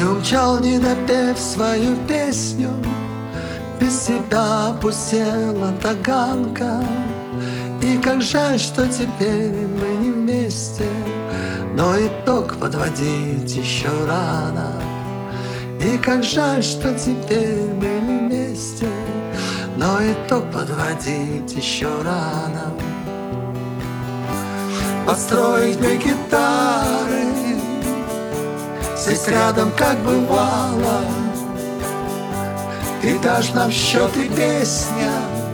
умчал, не допев свою песню. Без тебя опустела таганка. И как жаль, что теперь мы не вместе, но итог подводить еще рано. И как жаль, что теперь мы не вместе, но итог подводить еще рано. Построить две гитары, сесть рядом, как бывало. Ты дашь нам счет, и песня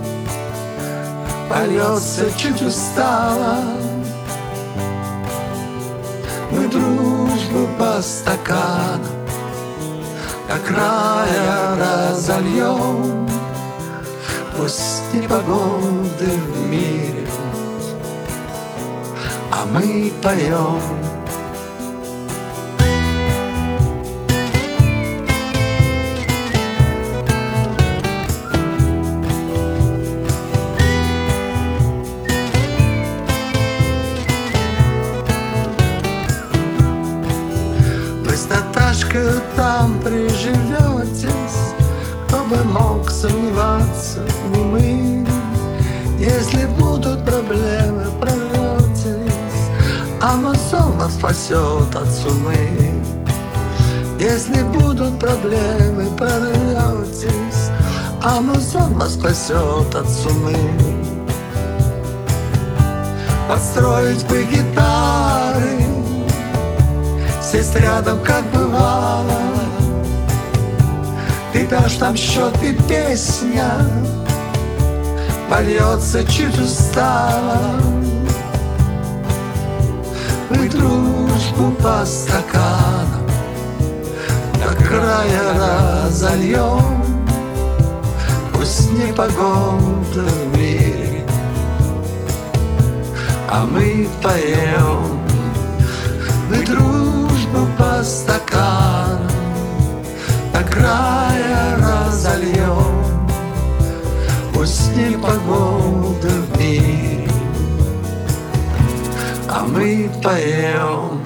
польется чуть устала. Мы дружбу по стаканам до края разольем. Пусть непогоды в мире, а мы поем. Вы с Наташкой там приживетесь, кто бы мог сомневаться, не мы. Если будут проблемы, прорветесь, Амазон вас спасет от сумы. Если будут проблемы, прорветесь, Амазон вас спасет от сумы. Построить бы гитары, сесть рядом, как бывало. Ты дашь нам счет, и песня польется чуть устала. Мы дружбу по стаканам до края разольем. Пусть непогода в мире, а мы поем. Мы дружбу по стаканам до края разольем. Пусть непогода в мире, а мы поем.